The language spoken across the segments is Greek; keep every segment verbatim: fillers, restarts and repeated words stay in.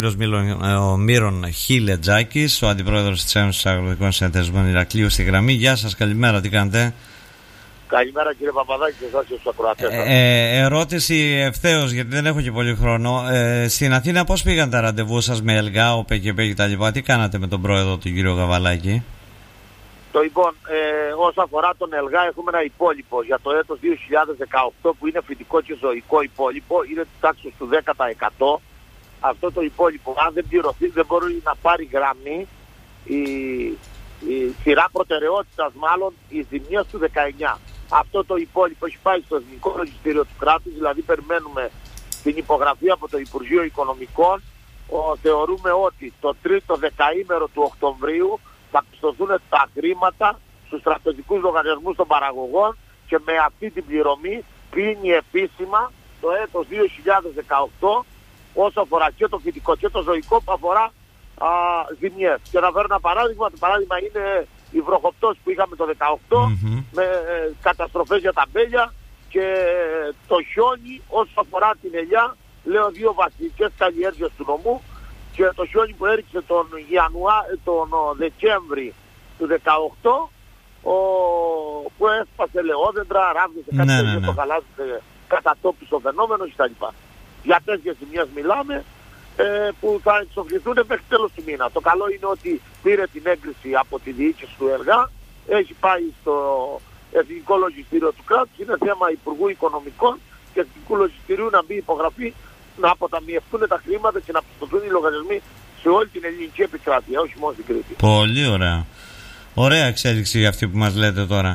Ο Μύρον Χιλετζάκης, ο αντιπρόεδρος της Ένωσης Αγροτικών Συνεταιρισμών Ηρακλείου στη γραμμή. Γεια σας, καλημέρα, τι κάνετε? Καλημέρα κύριε Παπαδάκη και εσάς και στους ακροατές. Ε, ερώτηση ευθέως, γιατί δεν έχω και πολύ χρόνο. Ε, στην Αθήνα πώς πήγαν τα ραντεβού σας με ΕΛΓΑ, ΟΠΕ και ΠΕ και τα λοιπά? Τι κάνατε με τον πρόεδρο, τον κύριο Γαβαλάκη? Το λοιπόν, ε, όσο αφορά τον ΕΛΓΑ, έχουμε ένα υπόλοιπο για το έτος δύο χιλιάδες δεκαοκτώ που είναι φυτικό και ζωικό υπόλοιπο, είναι της τάξης του δέκα τοις εκατό. Αυτό το υπόλοιπο, αν δεν πληρωθεί, δεν μπορεί να πάρει γραμμή η, η σειρά προτεραιότητας, μάλλον οι ζημιές του δεκαεννιά. Αυτό το υπόλοιπο έχει πάει στο Εθνικό Λογιστήριο του κράτους, δηλαδή περιμένουμε την υπογραφή από το Υπουργείο Οικονομικών. Ο, θεωρούμε ότι το τρίτο δεκαήμερο του Οκτωβρίου θα πιστωθούν τα χρήματα στους τραπεζικούς λογαριασμούς των παραγωγών και με αυτή την πληρωμή κλείνει επίσημα το έτος δύο χιλιάδες δεκαοκτώ όσο αφορά και το φυτικό και το ζωικό που αφορά α, ζημιές. Και να φέρω ένα παράδειγμα, το παράδειγμα είναι η βροχοπτώση που είχαμε το δεκαοκτώ mm-hmm. με ε, καταστροφές για τα μπέλια και ε, το χιόνι όσο αφορά την ελιά, λέω δύο βασικές καλλιέργειες του νομού, και το χιόνι που έριξε τον, Ιανουά, τον Δεκέμβρη του δεκαοκτώ, ο, που έσπασε λεόδεντρα, ράβδισε κάτι ναι, τέτοιο, ναι, ναι. το χαλάζησε κατατόπισε ο φαινόμενος κτλ. Για τέτοιες ζημιές μιλάμε, ε, που θα εξοφληθούν μέχρι τέλος του μήνα. Το καλό είναι ότι πήρε την έγκριση από τη διοίκηση του ΕΛΓΑ, έχει πάει στο Εθνικό Λογιστήριο του κράτους, είναι θέμα Υπουργού Οικονομικών και Εθνικού Λογιστηρίου να μπει υπογραφή, να αποταμιευτούν τα χρήματα και να πιστωθούν οι λογαριασμοί σε όλη την ελληνική επικράτεια, όχι μόνο στην Κρήτη. Πολύ ωραία. Ωραία εξέλιξη αυτή που μας λέτε τώρα.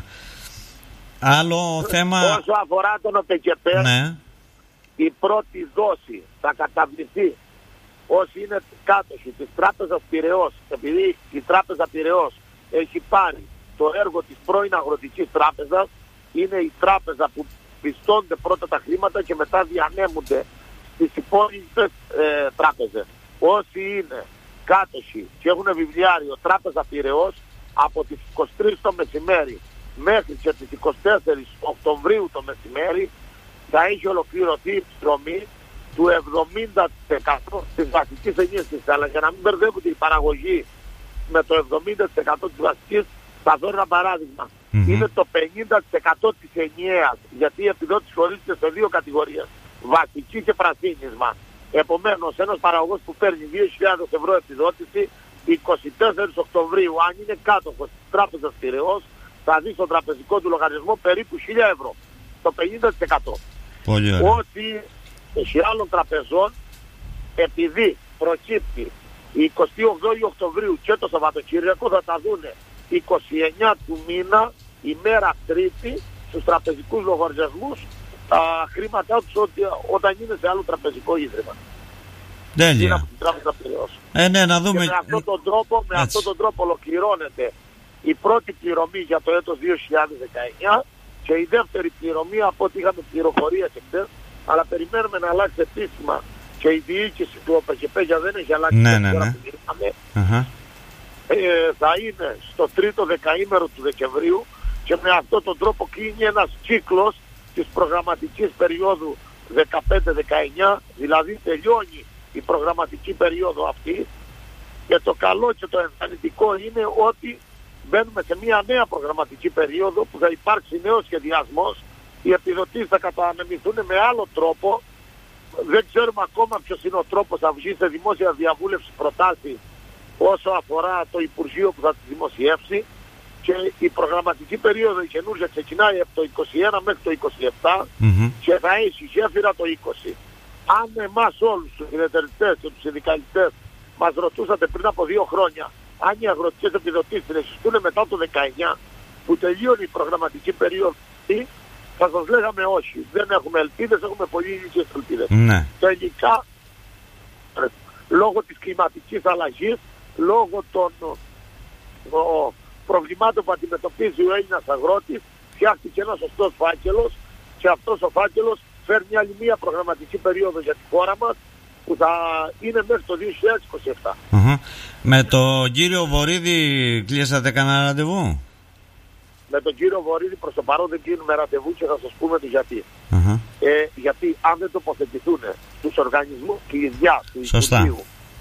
Άλλο θέμα... Όσο αφορά τον ΟΠΕΚΕΠΕ, ναι. η πρώτη δόση θα καταβληθεί όσοι είναι κάτοχοι της Τράπεζας Πειραιώς, επειδή η Τράπεζα Πειραιώς έχει πάρει το έργο της πρώην Αγροτικής Τράπεζας, είναι η τράπεζα που πιστώνται πρώτα τα χρήματα και μετά διανέμονται στις υπόλοιπες ε, τράπεζες. Όσοι είναι κάτοχοι και έχουν βιβλιάριο Τράπεζα Πειραιώς, από τις είκοσι τρεις το μεσημέρι μέχρι και τις είκοσι τέσσερις Οκτωβρίου το μεσημέρι θα έχει ολοκληρωθεί η επιστρομή του εβδομήντα τοις εκατό της βασικής ενίσχυσης. Αλλά για να μην μπερδεύονται η παραγωγή με το εβδομήντα τοις εκατό της βασικής, θα δω ένα παράδειγμα. Mm-hmm. Είναι το πενήντα τοις εκατό της ενιαίας, γιατί η επιδότηση χωρίζεται σε δύο κατηγορίες, βασική και πρασίνισμα. Επομένως, ένας παραγωγός που παίρνει δύο χιλιάδες ευρώ επιδότηση, είκοσι τέσσερις Οκτωβρίου, αν είναι κάτοχος της Τράπεζας Πειραιώς, θα δει στον τραπεζικό του λογαριασμό περίπου χίλια ευρώ. Το πενήντα τοις εκατό. Πολύ ωραία. Ότι σε άλλων τραπεζών, επειδή προκύπτει η εικοστή όγδοη Οκτωβρίου και το Σαββατοκύριακο, θα τα δούνε είκοσι εννέα του μήνα, ημέρα Τρίτη, στους τραπεζικούς λογαριασμούς τα χρήματά τους ότι, όταν είναι σε άλλο τραπεζικό ίδρυμα. Τέλεια. Ε, ναι, να δούμε. Και με αυτόν τον τρόπο, με αυτόν τον τρόπο ολοκληρώνεται η πρώτη πληρωμή για το έτος δύο χιλιάδες δεκαεννιά και η δεύτερη πληρωμή, από ό,τι είχαμε πληροφορίες εχθές, αλλά περιμένουμε να αλλάξει επίσημα και η διοίκηση του ΟΠΕΚΕΠΕ δεν έχει αλλάξει. Ναι, ναι, ναι. Uh-huh. Ε, θα είναι στο τρίτο δεκαήμερο του Δεκεμβρίου και με αυτόν τον τρόπο κλείνει ένας κύκλος της προγραμματικής περίοδου δεκαπέντε δεκαεννιά, δηλαδή τελειώνει η προγραμματική περίοδο αυτή, και το καλό και το ενθαρρυντικό είναι ότι μπαίνουμε σε μια νέα προγραμματική περίοδο που θα υπάρξει νέος σχεδιασμός, οι επιδοτήσεις θα κατανεμηθούν με άλλο τρόπο, δεν ξέρουμε ακόμα ποιος είναι ο τρόπος, θα βγει σε δημόσια διαβούλευση προτάσεις όσο αφορά το Υπουργείο που θα τις δημοσιεύσει, και η προγραμματική περίοδο η καινούργια ξεκινάει από το είκοσι ένα μέχρι το είκοσι επτά mm-hmm. και θα έχει γέφυρα το είκοσι. Αν εμάς όλους τους συνεταιριστές και τους συνδικαλιστές μας ρωτούσατε πριν από δύο χρόνια αν οι αγροτικές επιδοτήσεις συνεχιστούν μετά το δεκαεννιά που τελείωνει η προγραμματική περίοδο, θα σας λέγαμε όχι. Δεν έχουμε ελπίδες, έχουμε πολύ λίγες ελπίδες. Ναι. Τελικά, λόγω της κλιματικής αλλαγής, λόγω των ο, προβλημάτων που αντιμετωπίζει ο Έλληνας αγρότης, φτιάχτηκε ένας σωστός φάκελος και αυτός ο φάκελος φέρνει άλλη μία προγραμματική περίοδο για τη χώρα μας που θα είναι μέχρι το δύο χιλιάδες είκοσι επτά. Uh-huh. Με τον κύριο Βορίδη κλείσατε κανένα ραντεβού? Με τον κύριο Βορίδη προς το παρόν δεν κλείνουμε ραντεβού και θα σας πούμε το γιατί. Uh-huh. Ε, γιατί αν δεν τοποθετηθούν τους οργανισμούς κλειδιά του Υπουργείου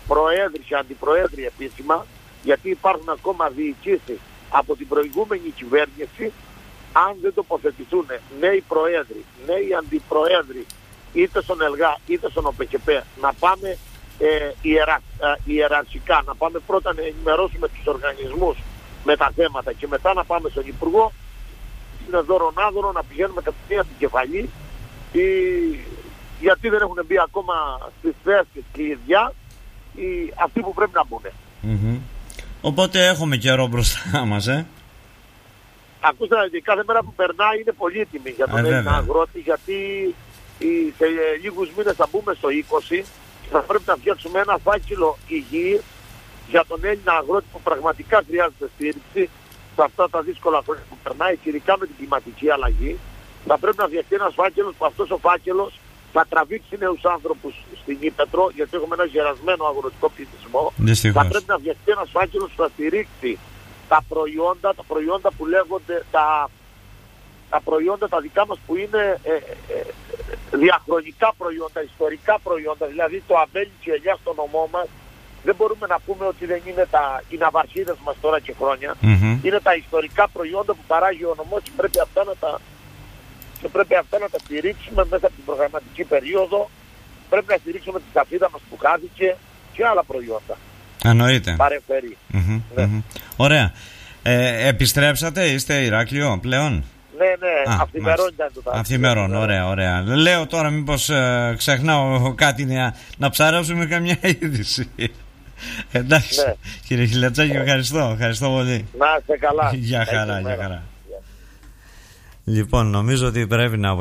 προέδροι και αντιπροέδροι επίσημα, γιατί υπάρχουν ακόμα διοικήσεις από την προηγούμενη κυβέρνηση. Αν δεν τοποθετηθούν νέοι προέδροι, νέοι αντιπροέδροι, είτε στον ΕΛΓΑ είτε στον ΟΠΕΚΕΠΕ, να πάμε ε, ιερα, ε, ιεραρχικά, να πάμε πρώτα να ενημερώσουμε τους οργανισμούς με τα θέματα και μετά να πάμε στον Υπουργό, είναι δωρονάδωρο να πηγαίνουμε κατευθείαν την κεφαλή, ή, γιατί δεν έχουν μπει ακόμα στις θέσεις και οι ίδια οι, αυτοί που πρέπει να μπουν. Mm-hmm. Οπότε έχουμε καιρό μπροστά μας, ε. Ακούστε, κάθε μέρα που περνάει είναι πολύτιμη για τον Έλληνα αγρότη, γιατί σε λίγους μήνες θα μπούμε στο είκοσι και θα πρέπει να φτιάξουμε ένα φάκελο υγιής για τον Έλληνα αγρότη που πραγματικά χρειάζεται στήριξη σε αυτά τα δύσκολα χρόνια που περνάει, ειδικά με την κλιματική αλλαγή. Θα πρέπει να φτιαχτεί ένας φάκελος που αυτός ο φάκελος θα τραβήξει νέους άνθρωπους στην Ύπετρο, γιατί έχουμε ένα γερασμένο αγροτικό πληθυσμό. Θα πρέπει να φτιαχτεί ένας φάκελος που θα στηρίξει τα προϊόντα, τα προϊόντα που λέγονται, τα, τα προϊόντα τα δικά μας που είναι ε, ε, διαχρονικά προϊόντα, ιστορικά προϊόντα, δηλαδή το αμπέλι και η ελιά στο νομό μας. Δεν μπορούμε να πούμε ότι δεν είναι τα, οι ναυαρχίδες μας τώρα και χρόνια. Mm-hmm. Είναι τα ιστορικά προϊόντα που παράγει ο νομός και πρέπει αυτά να τα, και πρέπει αυτά να τα στηρίξουμε μέσα από την προγραμματική περίοδο. Πρέπει να στηρίξουμε τη σαφίδα μας που χάθηκε και άλλα προϊόντα. Εννοείται. Παρεμφερεί. Mm-hmm, ναι. Mm-hmm. Ωραία. Ε, επιστρέψατε, είστε Ηράκλειο πλέον? Ναι, ναι, αυθημερών ήταν το τάξη. Αυθημερών, ωραία, ωραία. Λέω τώρα μήπως ε, ξεχνάω κάτι να, να ψαρέψουμε καμιά είδηση. Εντάξει, ναι. Κύριε Χιλιατσάκη, ευχαριστώ, ευχαριστώ πολύ. Να είστε καλά. Γεια χαρά, γεια χαρά. Λοιπόν, νομίζω ότι πρέπει να